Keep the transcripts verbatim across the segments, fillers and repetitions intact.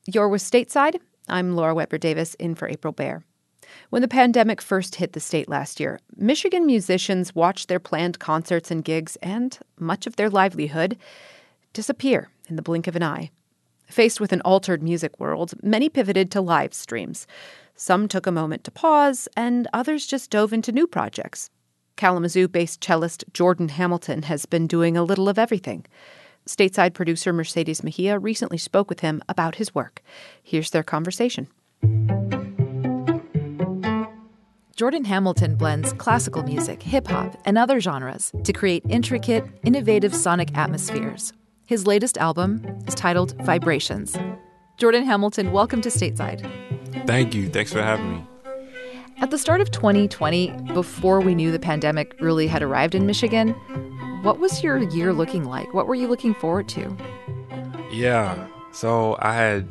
You're with Stateside. I'm Laura Weber-Davis in for April Baer. When the pandemic first hit the state last year, Michigan musicians watched their planned concerts and gigs and much of their livelihood disappear in the blink of an eye. Faced with an altered music world, many pivoted to live streams. Some took a moment to pause, and others just dove into new projects. Kalamazoo-based cellist Jordan Hamilton has been doing a little of everything. Stateside producer Mercedes Mejia recently spoke with him about his work. Here's their conversation. Jordan Hamilton blends classical music, hip-hop, and other genres to create intricate, innovative sonic atmospheres. His latest album is titled Vibrations. Jordan Hamilton, welcome to Stateside. Thank you. Thanks for having me. At the start of twenty twenty, before we knew the pandemic really had arrived in Michigan, what was your year looking like? What were you looking forward to? Yeah, so I had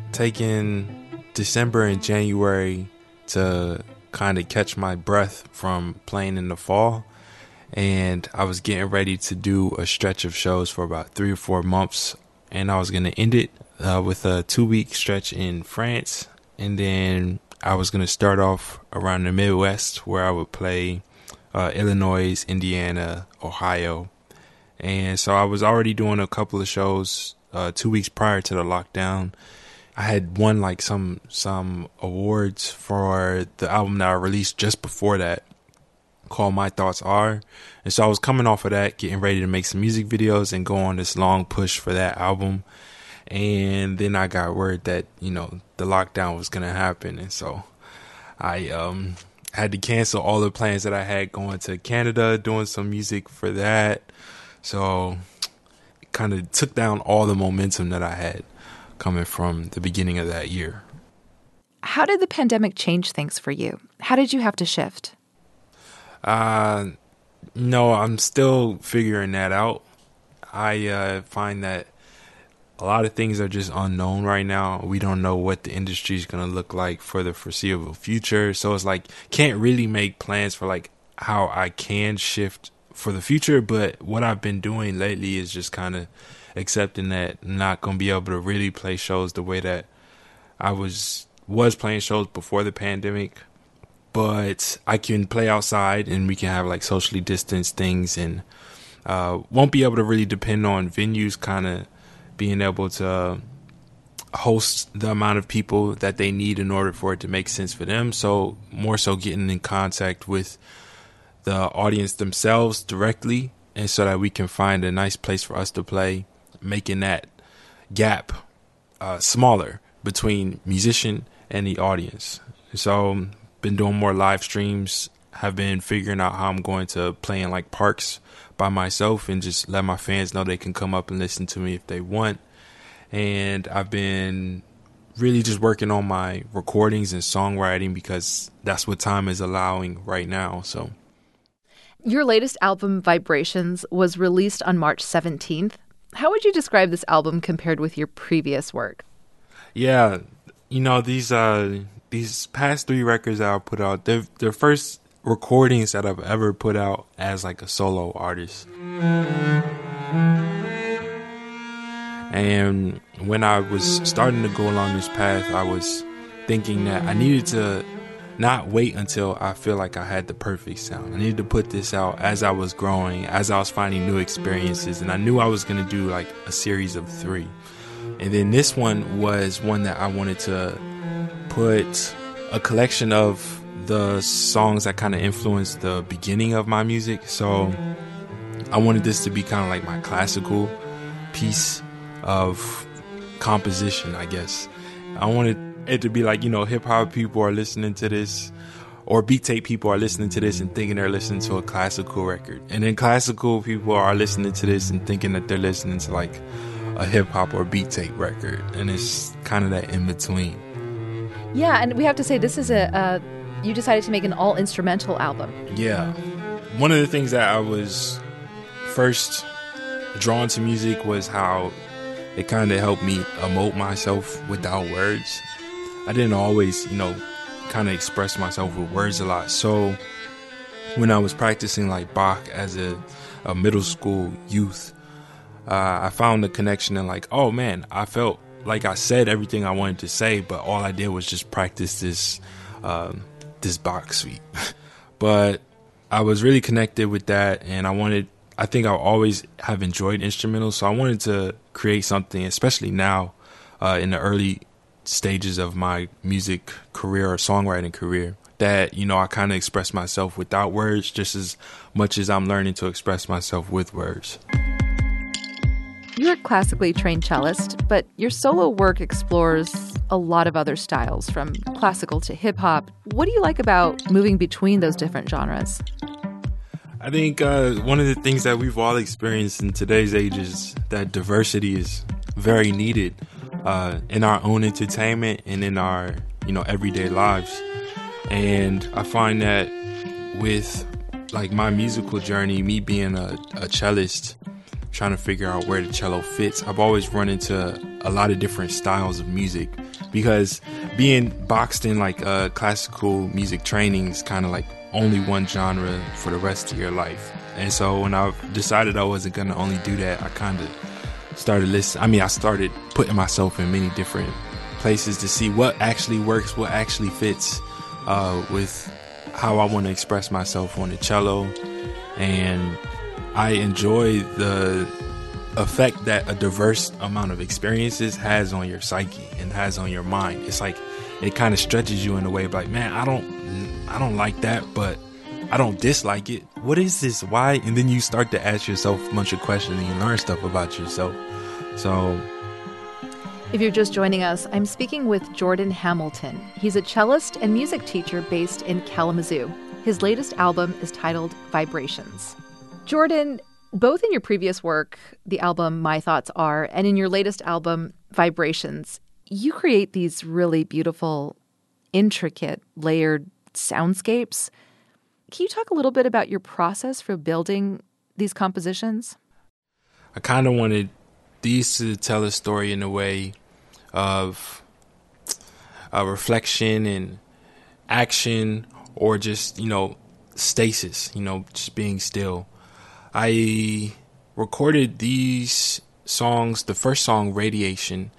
taken December and January to kind of catch my breath from playing in the fall. And I was getting ready to do a stretch of shows for about three or four months. And I was going to end it uh, with a two-week stretch in France. And then I was going to start off around the Midwest, where I would play uh, Illinois, Indiana, Ohio. And so I was already doing a couple of shows uh, two weeks prior to the lockdown. I had won like some some awards for the album that I released just before that, called My Thoughts Are. And so I was coming off of that, getting ready to make some music videos and go on this long push for that album. And then I got word that, you know, the lockdown was going to happen. And so I um, had to cancel all the plans that I had going to Canada, doing some music for that. So it kind of took down all the momentum that I had coming from the beginning of that year. How did the pandemic change things for you? How did you have to shift? Uh, no, I'm still figuring that out. I uh, find that a lot of things are just unknown right now. We don't know what the industry is going to look like for the foreseeable future. So it's like, can't really make plans for like how I can shift for the future. But what I've been doing lately is just kind of accepting that I'm not going to be able to really play shows the way that I was was playing shows before the pandemic. But I can play outside and we can have like socially distanced things, and uh, won't be able to really depend on venues kind of being able to host the amount of people that they need in order for it to make sense for them. So more so getting in contact with the audience themselves directly, and so that we can find a nice place for us to play, making that gap uh, smaller between musician and the audience. So been doing more live streams, have been figuring out how I'm going to play in like parks by myself and just let my fans know they can come up and listen to me if they want. And I've been really just working on my recordings and songwriting because that's what time is allowing right now. So your latest album, Vibrations, was released on March seventeenth. How would you describe this album compared with your previous work? Yeah, you know, these uh these past three records that I put out, they're the first recordings that I've ever put out as like a solo artist. And when I was starting to go along this path, I was thinking that I needed to not wait until I feel like I had the perfect sound. I needed to put this out as I was growing, as I was finding new experiences, and I knew I was going to do like a series of three. And then this one was one that I wanted to put a collection of the songs that kind of influenced the beginning of my music. So I wanted this to be kind of like my classical piece of composition, I guess. I wanted it to be like, you know, hip hop people are listening to this, or beat tape people are listening to this and thinking they're listening to a classical record. And then classical people are listening to this and thinking that they're listening to like a hip hop or beat tape record. And it's kind of that in between. Yeah, and we have to say this is a, uh, you decided to make an all instrumental album. Yeah. One of the things that I was first drawn to music was how it kind of helped me emote myself without words. I didn't always, you know, kind of express myself with words a lot. So when I was practicing like Bach as a, a middle school youth, uh, I found the connection and like, oh man, I felt like I said everything I wanted to say, but all I did was just practice this um, this Bach suite. But I was really connected with that, and I wanted, I think I always have enjoyed instrumentals, so I wanted to create something, especially now uh, in the early stages of my music career or songwriting career, that, you know, I kind of express myself without words just as much as I'm learning to express myself with words. You're a classically trained cellist, but your solo work explores a lot of other styles, from classical to hip-hop. What do you like about moving between those different genres? I think uh, one of the things that we've all experienced in today's age is that diversity is very needed uh, in our own entertainment and in our, you know, everyday lives. And I find that with like my musical journey, me being a, a cellist, trying to figure out where the cello fits, I've always run into a lot of different styles of music, because being boxed in like uh, classical music training is kind of like only one genre for the rest of your life. And so when I decided I wasn't going to only do that, I kind of started listening. I mean, I started putting myself in many different places to see what actually works, what actually fits uh, with how I want to express myself on the cello. And I enjoy the effect that a diverse amount of experiences has on your psyche and has on your mind. It's like it kind of stretches you in a way of like, man, I don't I don't like that, but I don't dislike it. What is this? Why? And then you start to ask yourself a bunch of questions and you learn stuff about yourself. So if you're just joining us, I'm speaking with Jordan Hamilton. He's a cellist and music teacher based in Kalamazoo. His latest album is titled Vibrations. Jordan, both in your previous work, the album My Thoughts Are, and in your latest album, Vibrations, you create these really beautiful, intricate, layered soundscapes. Can you talk a little bit about your process for building these compositions? I kind of wanted these to tell a story in a way of a reflection and action, or just, you know, stasis, you know, just being still. I recorded these songs, the first song, Radiation.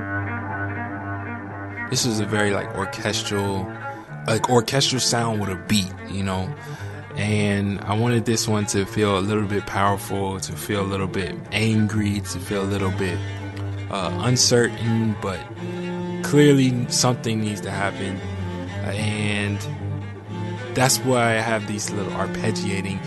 This is a very like orchestral, like orchestral sound with a beat, you know. And I wanted this one to feel a little bit powerful, to feel a little bit angry, to feel a little bit uh, uncertain, but clearly something needs to happen. And that's why I have these little arpeggiating,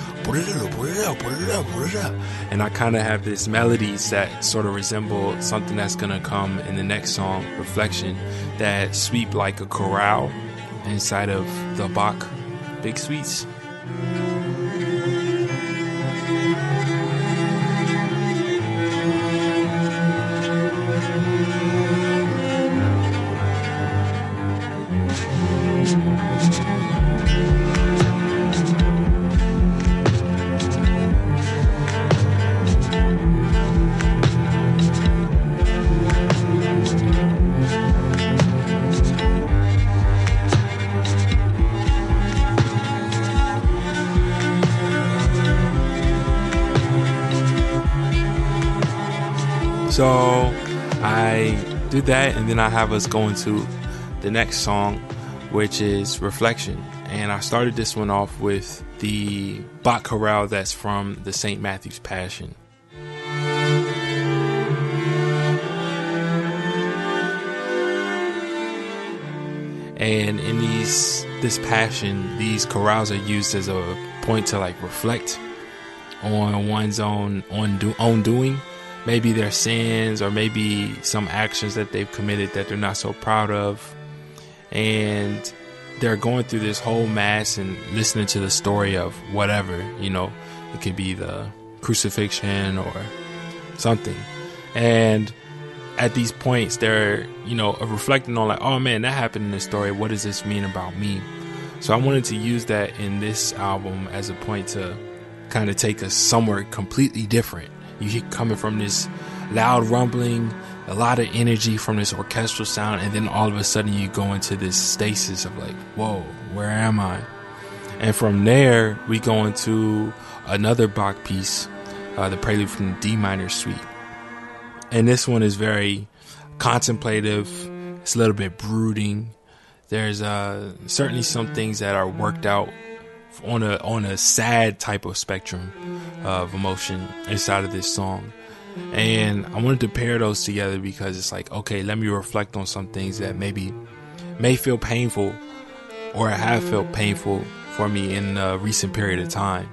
and I kind of have this melodies that sort of resemble something that's going to come in the next song, Reflection, that sweep like a chorale inside of the Bach big suites. So I do that, and then I have us go into the next song, which is Reflection. And I started this one off with the Bach chorale that's from the Saint Matthew's Passion. And in these this passion, these chorales are used as a point to like reflect on one's own on do, own doing. Maybe their sins, or maybe some actions that they've committed that they're not so proud of. And they're going through this whole mass and listening to the story of whatever, you know, it could be the crucifixion or something. And at these points, they're, you know, reflecting on like, oh man, that happened in this story. What does this mean about me? So I wanted to use that in this album as a point to kind of take us somewhere completely different. You hear coming from this loud rumbling, a lot of energy from this orchestral sound, and then all of a sudden you go into this stasis of like, whoa, where am I? And from there, we go into another Bach piece, uh, the Prelude from the D minor suite. And this one is very contemplative. It's a little bit brooding. There's uh, certainly some things that are worked out on a on a sad type of spectrum of emotion inside of this song. And I wanted to pair those together because it's like, okay, let me reflect on some things that maybe may feel painful or have felt painful for me in a recent period of time.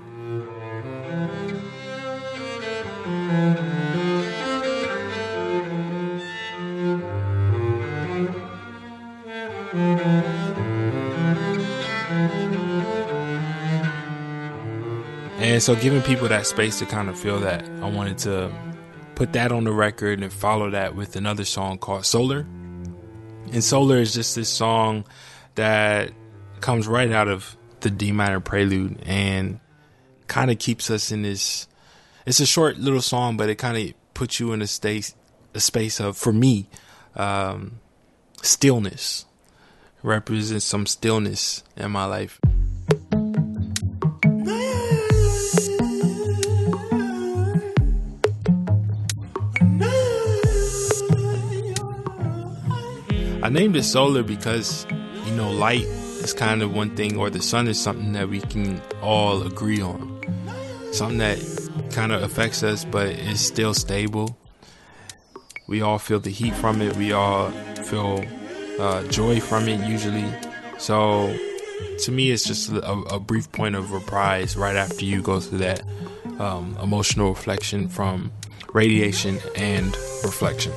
And so giving people that space to kind of feel that, I wanted to put that on the record and follow that with another song called Solar. And Solar is just this song that comes right out of the D minor prelude and kind of keeps us in this, it's a short little song, but it kind of puts you in a state, a space of, for me, um, stillness. Represents some stillness in my life. I named it Solar because, you know, light is kind of one thing, or the sun is something that we can all agree on. Something that kind of affects us, but is still stable. We all feel the heat from it. We all feel uh, joy from it usually. So to me, it's just a, a brief point of reprise right after you go through that um, emotional reflection from radiation and reflection.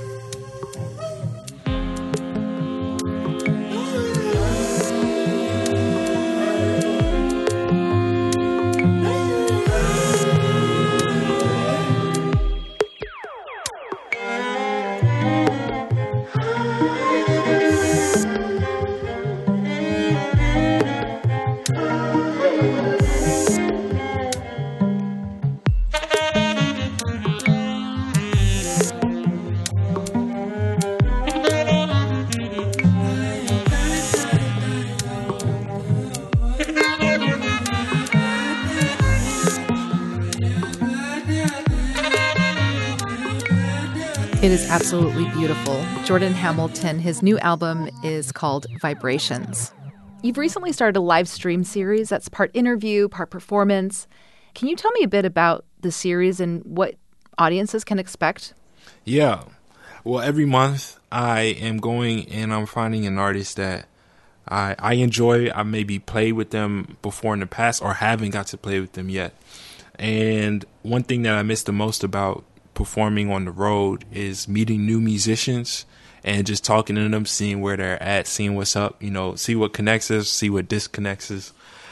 It is absolutely beautiful. Jordan Hamilton, his new album is called Vibrations. You've recently started a live stream series that's part interview, part performance. Can you tell me a bit about the series and what audiences can expect? Yeah. Well, every month I am going and I'm finding an artist that I, I enjoy. I maybe played with them before in the past or haven't got to play with them yet. And one thing that I miss the most about performing on the road is meeting new musicians and just talking to them, seeing where they're at, seeing what's up, you know, see what connects us, see what disconnects us.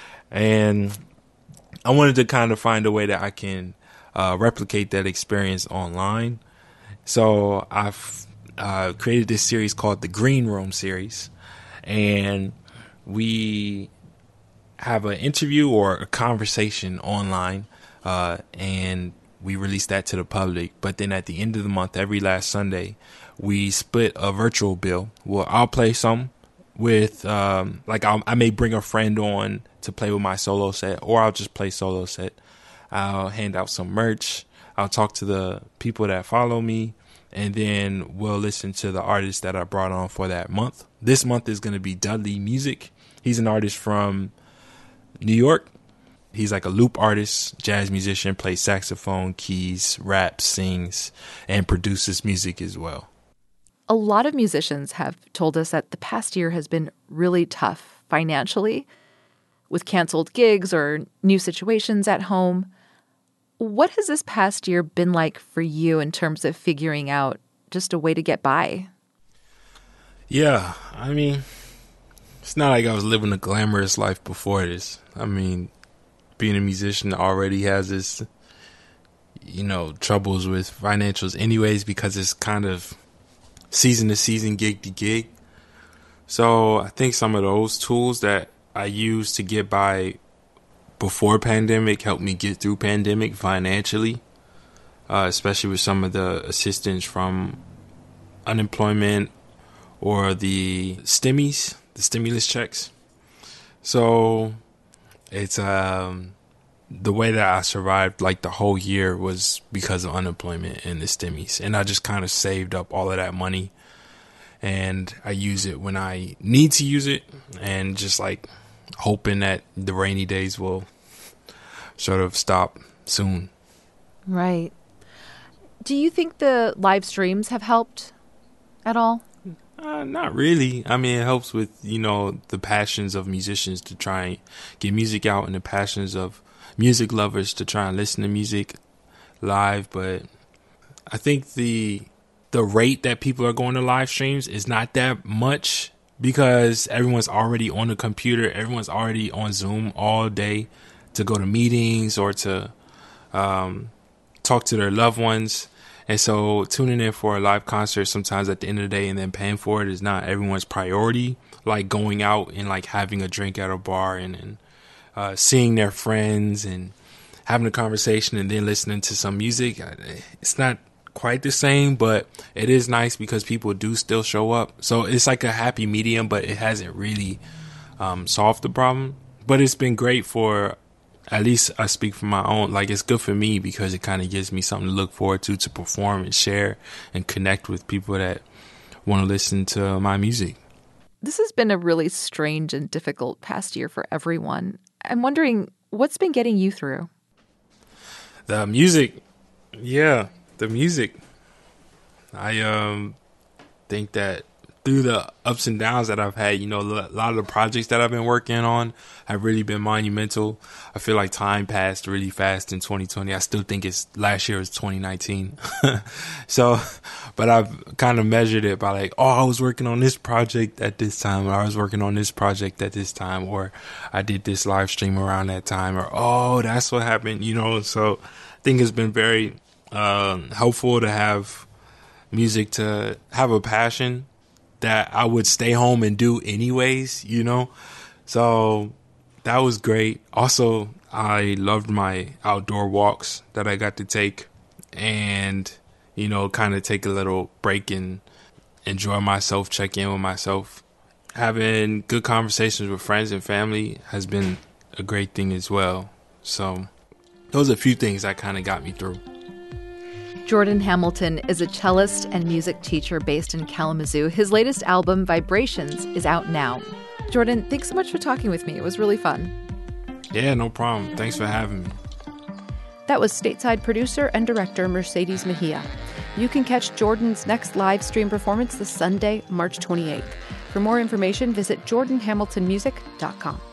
And I wanted to kind of find a way that I can uh, replicate that experience online. So I've uh, created this series called the Green Room series. And we have an interview or a conversation online, uh, and we release that to the public. But then at the end of the month, every last Sunday, we split a virtual bill. Well, I'll play some with, um, like I'll, I may bring a friend on to play with my solo set, or I'll just play solo set. I'll hand out some merch. I'll talk to the people that follow me, and then we'll listen to the artists that I brought on for that month. This month is going to be Dudley Music. He's an artist from New York. He's like a loop artist, jazz musician, plays saxophone, keys, raps, sings, and produces music as well. A lot of musicians have told us that the past year has been really tough financially, with canceled gigs or new situations at home. What has this past year been like for you in terms of figuring out just a way to get by? Yeah, I mean, it's not like I was living a glamorous life before this. I mean, being a musician already has its, you know, troubles with financials anyways, because it's kind of season to season, gig to gig. So I think some of those tools that I used to get by before pandemic helped me get through pandemic financially, uh, especially with some of the assistance from unemployment or the stimmies, the stimulus checks. So it's um the way that I survived like the whole year was because of unemployment and the stimmies, and I just kind of saved up all of that money and I use it when I need to use it, and just like hoping that the rainy days will sort of stop soon. Right. Do you think the live streams have helped at all? Uh, not really. I mean, it helps with, you know, the passions of musicians to try and get music out, and the passions of music lovers to try and listen to music live. But I think the the rate that people are going to live streams is not that much, because everyone's already on the computer. Everyone's already on Zoom all day to go to meetings or to um, talk to their loved ones. And so tuning in for a live concert sometimes at the end of the day and then paying for it is not everyone's priority. Like going out and like having a drink at a bar and, and uh, seeing their friends and having a conversation and then listening to some music. It's not quite the same, but it is nice because people do still show up. So it's like a happy medium, but it hasn't really um, solved the problem. But it's been great for, at least I speak for my own, like it's good for me because it kind of gives me something to look forward to, to perform and share and connect with people that want to listen to my music. This has been a really strange and difficult past year for everyone. I'm wondering, what's been getting you through? The music. Yeah, the music. I um think that through the ups and downs that I've had, you know, a lot of the projects that I've been working on have really been monumental. I feel like time passed really fast in twenty twenty. I still think it's last year was twenty nineteen. So, but I've kind of measured it by like, oh, I was working on this project at this time, or I was working on this project at this time, or I did this live stream around that time, or, oh, that's what happened, you know. So I think it's been very uh, helpful to have music, to have a passion that I would stay home and do anyways, you know. So that was great. Also, I loved my outdoor walks that I got to take, and, you know, kind of take a little break and enjoy myself, check in with myself. Having good conversations with friends and family has been a great thing as well. So those are a few things that kind of got me through. Jordan Hamilton is a cellist and music teacher based in Kalamazoo. His latest album, Vibrations, is out now. Jordan, thanks so much for talking with me. It was really fun. Yeah, no problem. Thanks for having me. That was stateside producer and director Mercedes Mejia. You can catch Jordan's next live stream performance this Sunday, March twenty-eighth. For more information, visit jordan hamilton music dot com.